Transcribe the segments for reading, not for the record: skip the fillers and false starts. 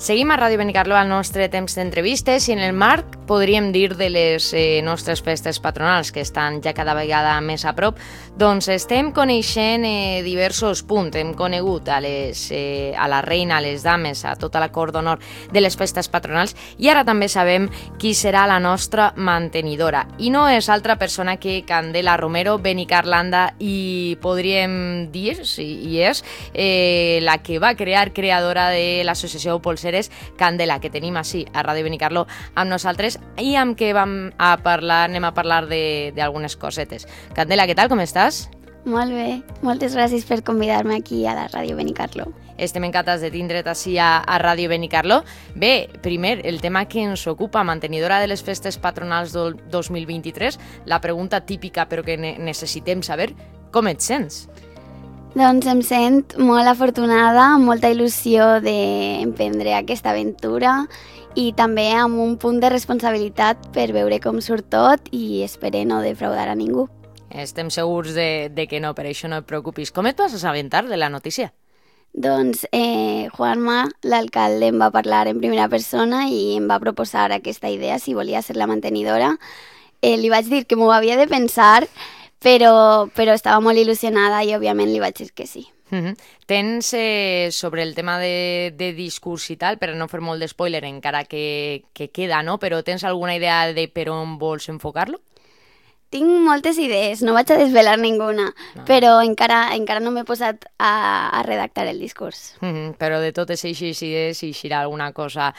Seguim a Ràdio Benicarló al nostre temps d'entrevistes i en el marc, podríem dir, de les nostres festes patronals que estan ja cada vegada més a prop, doncs estem coneixent diversos punts. Hem conegut a la reina, a les dames, a tota la cort d'honor de les festes patronals i ara també sabem qui serà la nostra mantenidora. I no és altra persona que Candela Romero, benicarlanda, i podríem dir, sí, i és la que va creadora de l'associació Polseres Candela, que tenim així a Ràdio Benicarló amb nosaltres i amb què anem a parlar d'algunes cosetes. Candela, què tal, com estàs? Molt bé, moltes gràcies per convidar-me aquí a la Ràdio Benicarló. Estem encantats de tindre't així a Ràdio Benicarló. Bé, primer, el tema que ens ocupa, mantenidora de les festes patronals del 2023, la pregunta típica però que necessitem saber, com et sents? Doncs em sent molt afortunada, amb molta il·lusió d'emprendre aquesta aventura i també amb un punt de responsabilitat per veure com surt tot i espero no defraudar a ningú. Estem segurs de que no, per això no et preocupis. Com et vas assabentar de la notícia? Doncs Juanma, l'alcalde, em va parlar en primera persona i em va proposar aquesta idea, si volia ser la mantenidora. Li vaig dir que m'ho havia de pensar, però estava molt il·lusionada i òbviament li vaig dir que sí. Tens, sobre el tema de discurs i tal, per no fer molt d'espoiler, encara que queda, no? Però tens alguna idea de per on vols enfocar-lo? Tinc moltes idees, no vaig a desvelar ninguna, però encara no m'he posat a redactar el discurs. Però de totes aquestes idees eixirà alguna cosa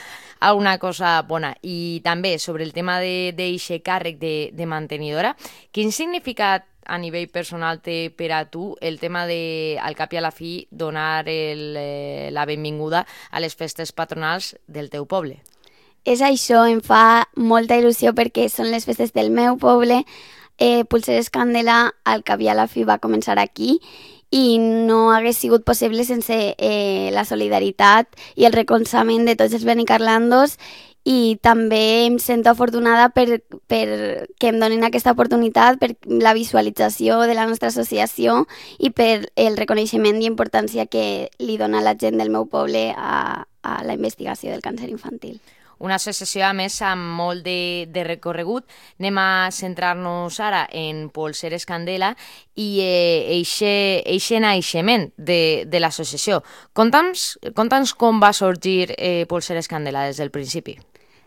bona. I també sobre el tema d'eixe càrrec de mantenidora, quin significat a nivell personal té per a tu el tema de, al cap i a la fi, donar la benvinguda a les festes patronals del teu poble? És això, em fa molta il·lusió perquè són les festes del meu poble. Polseres Candela, al cap i a la fi, va començar aquí i no hagués sigut possible sense la solidaritat i el recolzament de tots els benicarlandos, i també em sento afortunada per que em donin aquesta oportunitat, per la visualització de la nostra associació i per el reconeixement i importància que li dona la gent del meu poble a la investigació del càncer infantil. Una associació, a més, amb molt de recorregut. Anem a centrar-nos ara en Polseres Candela i eixe naixement de l'associació. Conta'ns com va sorgir Polseres Candela des del principi.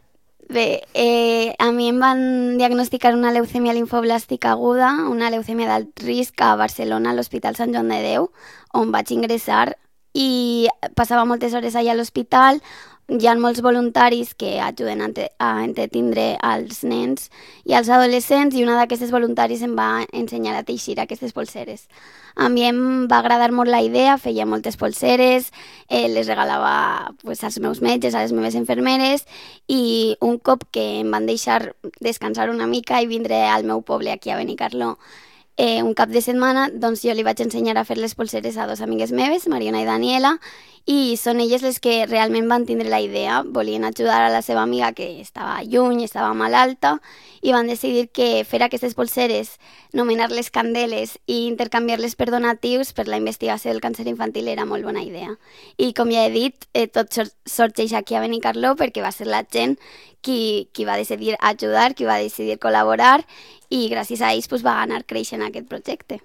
Bé, a mi em van diagnosticar una leucèmia limfoblàstica aguda, una leucèmia d'alt risc a Barcelona, a l'Hospital Sant Joan de Déu, on vaig ingressar i passava moltes hores allà a l'hospital. Hi ha molts voluntaris que ajuden a entretindre als nens i als adolescents, i una d'aquestes voluntaris em va ensenyar a teixir aquestes polseres. A mi em va agradar molt la idea, feia moltes polseres, les regalava als meus metges, a les meves infermeres, i un cop que em van deixar descansar una mica i vindre al meu poble aquí a Benicarló un cap de setmana, doncs jo li vaig ensenyar a fer les polseres a dos amigues meves, Mariona i Daniela, i són elles les que realment van tindre la idea. Volien ajudar a la seva amiga que estava lluny, estava malalta, i van decidir que fer aquestes polseres, nomenar-les candeles i intercanviar-les per donatius per la investigació del càncer infantil era molt bona idea. I com ja he dit, tot sorgeix aquí a Benicarló perquè va ser la gent qui va decidir ajudar, qui va decidir col·laborar, i gràcies a ells va anar creixent aquest projecte.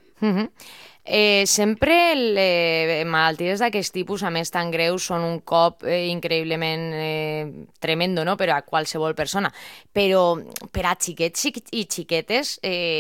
Sempre malalties d'aquest tipus, a més tan greus, són un cop increïblement tremendo, no?, per a qualsevol persona. Però per a xiquets i xiquetes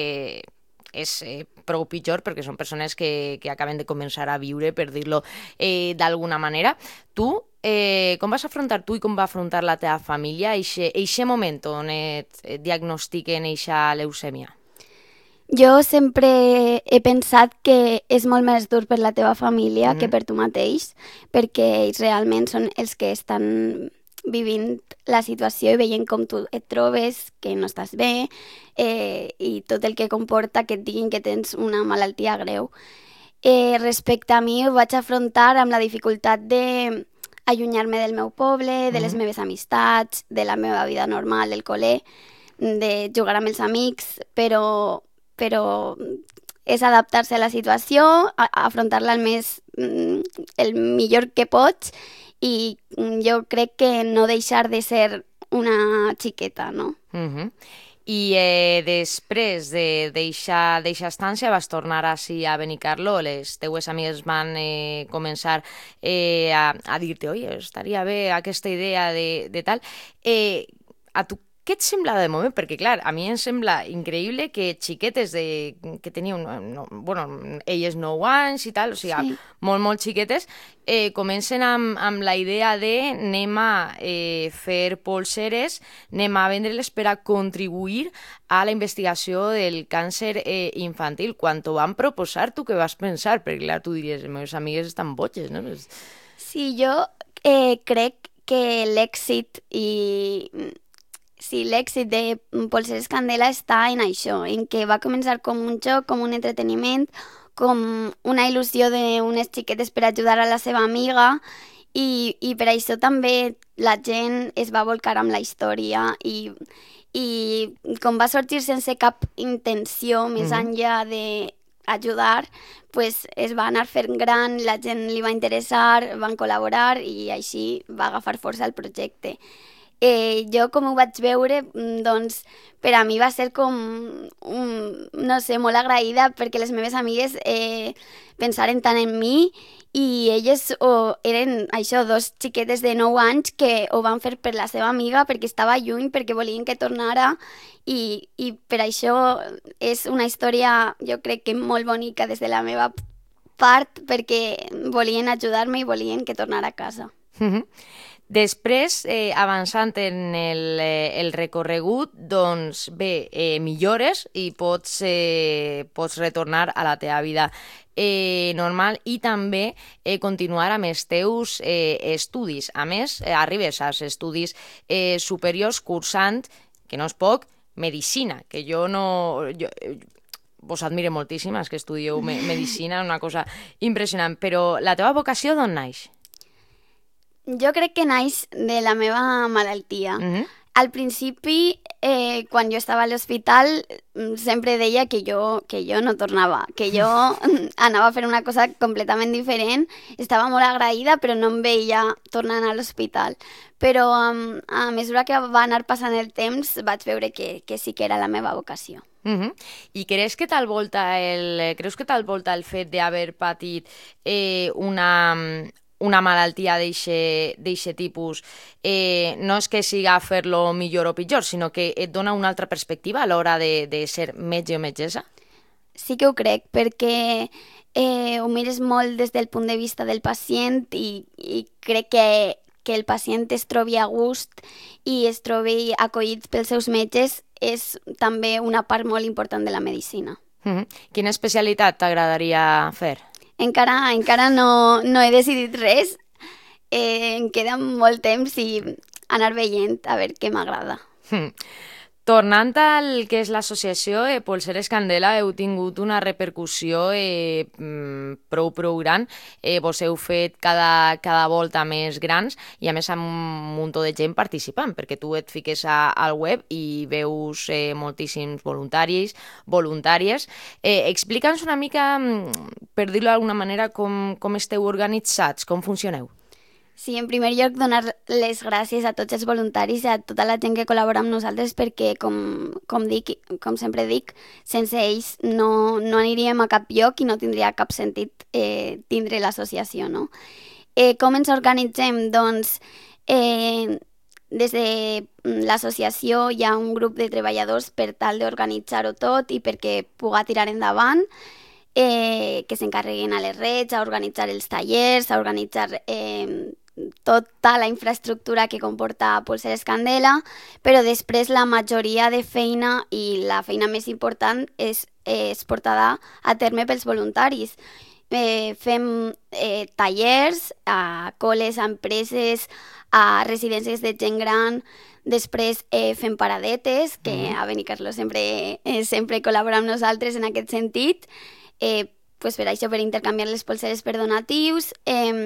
és prou pitjor, perquè són persones que acaben de començar a viure, per dir-lo d'alguna manera. Tu, com vas afrontar tu i com va afrontar la teva família eixe moment on et diagnostiquen eixa leucèmia? Jo sempre he pensat que és molt més dur per la teva família que per tu mateix, perquè ells realment són els que estan vivint la situació i veient com tu et trobes, que no estàs bé, i tot el que comporta que et diguin que tens una malaltia greu. Respecte a mi, ho vaig afrontar amb la dificultat d'allunyar-me del meu poble, de les meves amistats, de la meva vida normal, del col·le, de jugar amb els amics, però és adaptar-se a la situació, afrontar-la el millor que pots, i jo crec que no deixar de ser una xiqueta, no? I després de deixar estància vas tornar així a Benicarló, les teues amigues van començar a dir-te, oi, estaria bé aquesta idea de tal. A tu què et sembla de moment? Perquè, clar, a mi em sembla increïble que xiquetes que tenien, elles 9 anys i tal, o sigui, Sí. molt xiquetes, comencen amb la idea de anem a fer polseres, anem a vendre-les per a contribuir a la investigació del càncer infantil. Quan t'ho van proposar, tu què vas pensar? Perquè, clar, tu diries, les meves amigues estan boges, no? Sí, jo crec que l'èxit de Polseres Candela està en això, en que va començar com un joc, com un entreteniment, com una il·lusió d'unes xiquetes per ajudar a la seva amiga, i per això també la gent es va volcar amb la història, i com va sorgir sense cap intenció més enllà d'ajudar, pues es va anar fent gran, la gent li va interessar, van col·laborar i així va agafar força el projecte. Jo, com ho vaig veure, doncs per a mi va ser com, no sé, molt agraïda, perquè les meves amigues pensaren tant en mi, i elles eren això, 2 xiquetes de 9 anys que ho van fer per la seva amiga, perquè estava lluny, perquè volien que tornara, i per això és una història, jo crec que molt bonica des de la meva part, perquè volien ajudar-me i volien que tornara a casa. Després, avançant en el recorregut, doncs bé, millores i pots retornar a la teva vida normal i també continuar amb els teus estudis. A més, arribes als estudis superiors cursant, que no és poc, medicina, que jo no... vos admiro moltíssim, els que estudieu medicina, una cosa impressionant, però la teva vocació d'on naix? Jo crec que naix de la meva malaltia. Al principi, quan jo estava a l'hospital, sempre deia que jo no tornava, que jo anava a fer una cosa completament diferent. Estava molt agraïda, però no em veia tornant a l'hospital. Però a mesura que va anar passant el temps, vaig veure que sí que era la meva vocació. I creus que tal volta el fet d'haver patit una malaltia d'eixe tipus no és que siga fer-lo millor o pitjor, sinó que et dona una altra perspectiva a l'hora de ser metge o metgessa? Sí que ho crec, perquè ho mires molt des del punt de vista del pacient, i crec que el pacient es trobi a gust i es trobi acollit pels seus metges és també una part molt important de la medicina. Quina especialitat t'agradaria fer? Encara no he decidit res, em queda molt temps i anar veient a veure què m'agrada. Tornant al que és l'associació, Polseres Candela heu tingut una repercussió prou gran. Vos heu fet cada volta més grans i a més amb un munt de gent participant, perquè tu et fiques al web i veus moltíssims voluntaris, voluntàries. Explica'ns una mica, per dir-ho d'alguna manera, com esteu organitzats, com funcioneu. Sí, en primer lloc, donar les gràcies a tots els voluntaris i a tota la gent que col·labora amb nosaltres, perquè, com sempre dic, sense ells no aniríem a cap lloc i no tindria cap sentit tindre l'associació, no? Com ens organitzem? Doncs des de l'associació hi ha un grup de treballadors per tal d'organitzar-ho tot i perquè pugui tirar endavant, que s'encarreguin a les redes, a organitzar els tallers, a organitzar tota la infraestructura que comporta Polseres Candela, però després la majoria de feina i la feina més important és portada a terme pels voluntaris. Fem tallers a col·les, a empreses, a residències de gent gran. Després fem paradetes, que a Benicarló sempre col·labora amb nosaltres en aquest sentit, per això, per intercanviar les polseres per donatius.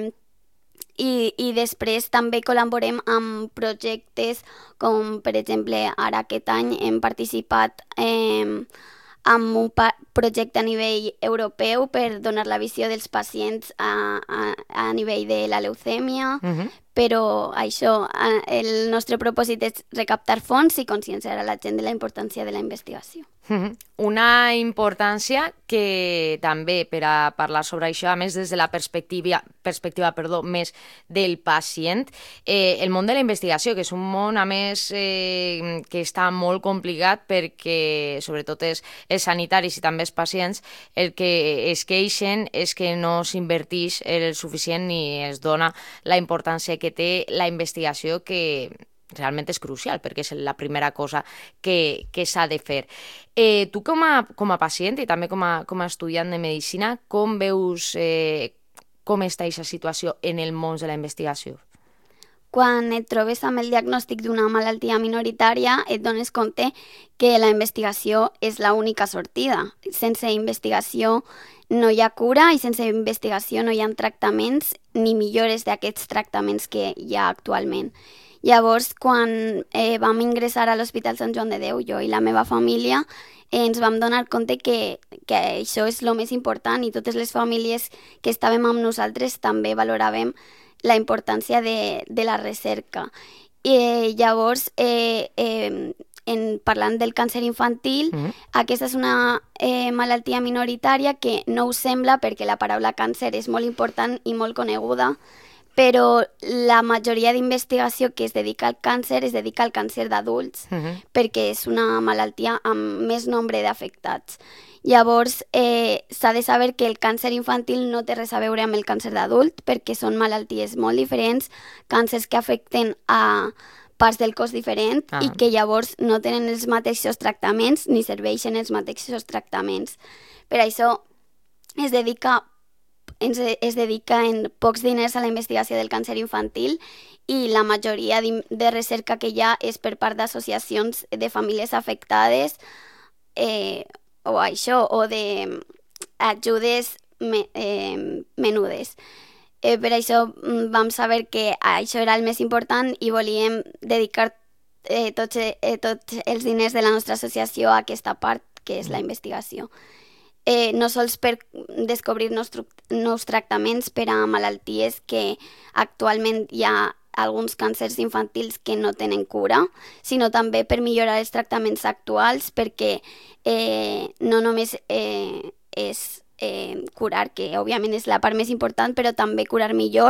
I després també col·laborem amb projectes com, per exemple, ara aquest any hem participat amb un projecte a nivell europeu per donar la visió dels pacients a nivell de la leucèmia, però això, el nostre propòsit és recaptar fons i conscienciar a la gent de la importància de la investigació. Una importància que també, per a parlar sobre això, a més des de la perspectiva més del pacient, el món de la investigació, que és un món, a més, que està molt complicat perquè, sobretot, els sanitaris i també els pacients, el que es queixen és que no s'invertix el suficient ni es dona la importància que té la investigació, que realment és crucial, perquè és la primera cosa que s'ha de fer. Tu com a pacient i també com a estudiant de medicina, com veus com està aquesta situació en el món de la investigació? Quan et trobes amb el diagnòstic d'una malaltia minoritària, et dones compte que la investigació és l'única sortida. Sense investigació no hi ha cura i sense investigació no hi ha tractaments ni millores d'aquests tractaments que hi ha actualment. Llavors, quan vam ingressar a l'Hospital Sant Joan de Déu, jo i la meva família, ens vam donar compte que això és el més important i totes les famílies que estàvem amb nosaltres també valoràvem la importància de la recerca. Llavors, parlant del càncer infantil, aquesta és una malaltia minoritària que no ho sembla perquè la paraula càncer és molt important i molt coneguda, però la majoria d'investigació que es dedica al càncer es dedica al càncer d'adults, perquè és una malaltia amb més nombre d'afectats. Llavors, s'ha de saber que el càncer infantil no té res a veure amb el càncer d'adult, perquè són malalties molt diferents, càncers que afecten a parts del cos diferent i que llavors no tenen els mateixos tractaments ni serveixen els mateixos tractaments. Per això es dedica en pocs diners a la investigació del càncer infantil i la majoria de recerca que hi ha és per part d'associacions de famílies afectades o d'ajudes menudes. Per això vam saber que això era el més important i volíem dedicar tots els diners de la nostra associació a aquesta part, que és la investigació. No sols per descobrir nous tractaments per a malalties que actualment hi ha alguns càncers infantils que no tenen cura, sinó també per millorar els tractaments actuals, perquè no només és curar, que òbviament és la part més important, però també curar millor,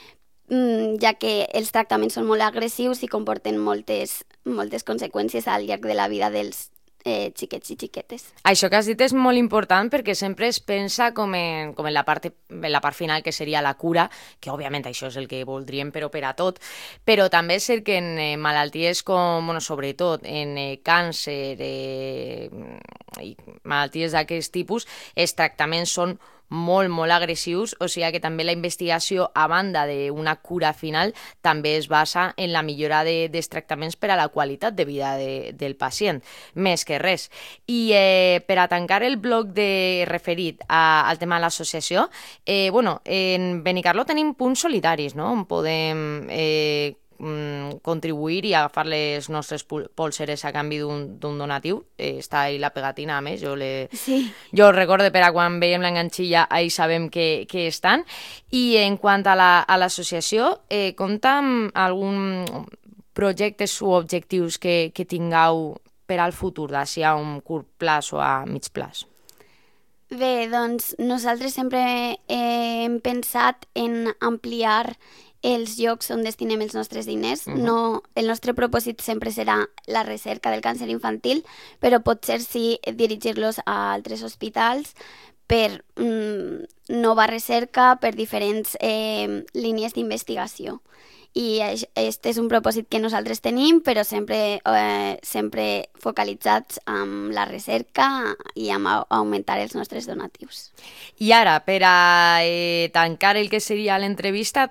ja que els tractaments són molt agressius i comporten moltes conseqüències al llarg de la vida dels xiquets i xiquetes. Això que has dit és molt important perquè sempre es pensa com en la part final, que seria la cura, que òbviament això és el que voldríem per a tot, però també és cert que en malalties com, sobretot en càncer i malalties d'aquest tipus, els tractaments són molt, molt agressius, o sigui que també la investigació, a banda d'una cura final, també es basa en la millora dels tractaments per a la qualitat de vida del pacient, més que res. I per a tancar el bloc referit al tema de l'associació, en Benicarló tenim punts solitaris, no?, on podem contribuir i agafar les nostres polseres a canvi d'un donatiu. Està ahí la pegatina, a més, jo recordo per a quan veiem l'enganxilla, ahí sabem que estan. I en quant a l'associació, compta amb algun projectes o objectius que tingueu per al futur, d'ací a un curt plaç o a mig plaç? Bé, doncs nosaltres sempre hem pensat en ampliar els llocs on destinem els nostres diners. El nostre propòsit sempre serà la recerca del càncer infantil, però potser sí dirigir-los a altres hospitals per nova recerca, per diferents línies d'investigació. I aquest és un propòsit que nosaltres tenim, però sempre focalitzats en la recerca i en augmentar els nostres donatius. I ara, per a tancar el que seria l'entrevista,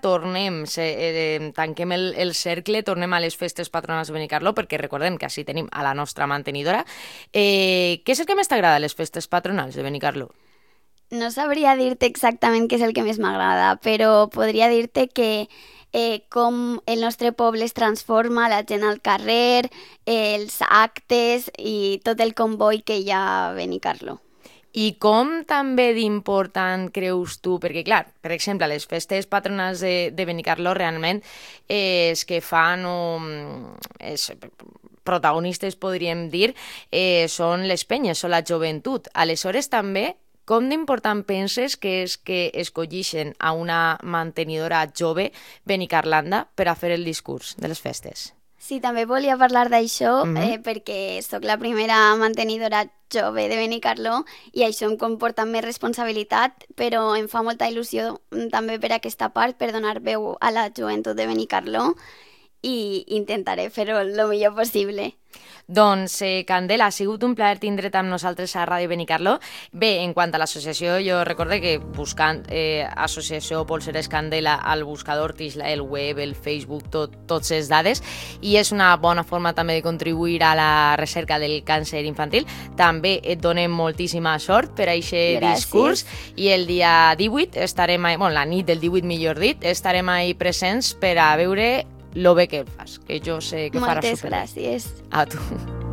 tanquem el cercle, tornem a les festes patronals de Benicarló, perquè recordem que així tenim a la nostra mantenidora. Què és el que més t'agrada a les festes patronals de Benicarló? No sabria dir-te exactament què és el que més m'agrada, però podria dir-te que com el nostre poble es transforma, la gent al carrer, els actes i tot el comboi que hi ha a Benicarló. I com també d'important creus tu? Perquè, clar, per exemple, les festes patronals de Benicarló realment els que fan els protagonistes, podríem dir, són les penyes, són la joventut. Aleshores, també, com d'important penses que és que escollixen a una mantenidora jove benicarlanda per a fer el discurs de les festes? Sí, també volia parlar d'això perquè sóc la primera mantenidora jove de Benicarló i això em comporta més responsabilitat, però em fa molta il·lusió també per aquesta part, per donar veu a la joventut de Benicarló i intentaré fer-ho el millor possible. Doncs, Candela, ha sigut un plaer tindre't amb nosaltres a Ràdio Benicarló. Bé, en quant a l'associació, jo recorde que buscant Associació Polseres Candela al buscador tens el web, el Facebook, tots les dades, i és una bona forma també de contribuir a la recerca del càncer infantil. També et donem moltíssima sort per a aquest discurs i el dia 18 estarem, la nit del 18 millor dit, estarem ahí presents per a veure lo bé que el fas, que jo sé que faràs superbé. Moltes gràcies. A tu.